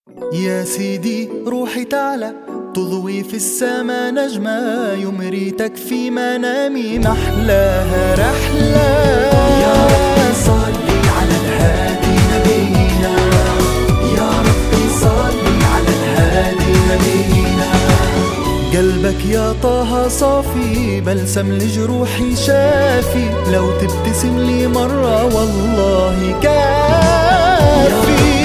يا سيدي روحي تعلى تضوي في السما نجمة، يمريتك في منامي محلاها رحلة. يا ربي صلي على الهادي نبينا، يا ربي صلي على الهادي نبينا. قلبك يا طه صافي، بلسم لجروحي شافي، لو تبتسم لي مرة والله كافي.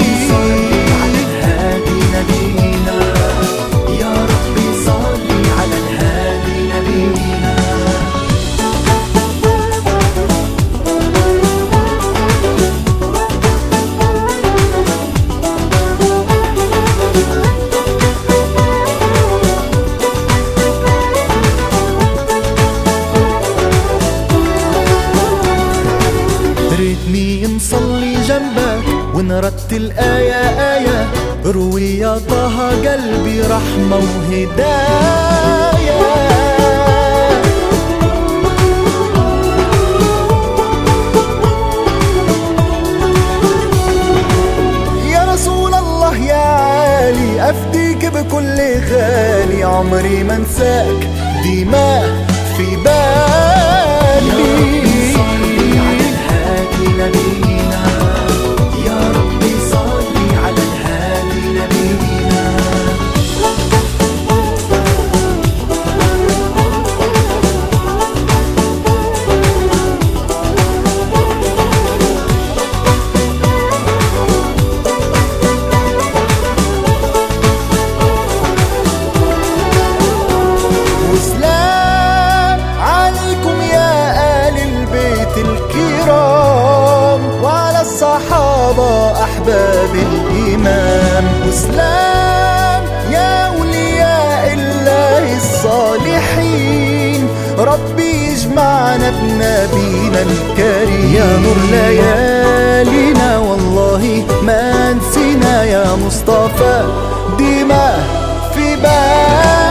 ريتني نصلي جنبك ونرتل آية آية، روي يا طه قلبي رحمة وهداية. يا رسول الله يا عالي، أفديك بكل غالي، عمري ما انساك دماء في بالي. نبينا يا ربي صلي على الهادي نبينا. وسلام عليكم يا آل البيت الكرام، وعلى الصحابة أحباب الإمام، وسلام يا أولياء الله الصالحين، ربي يجمعنا بنبينا الكريم. يا نور ليالينا والله ما نسينا، يا مصطفى دماء في بالي.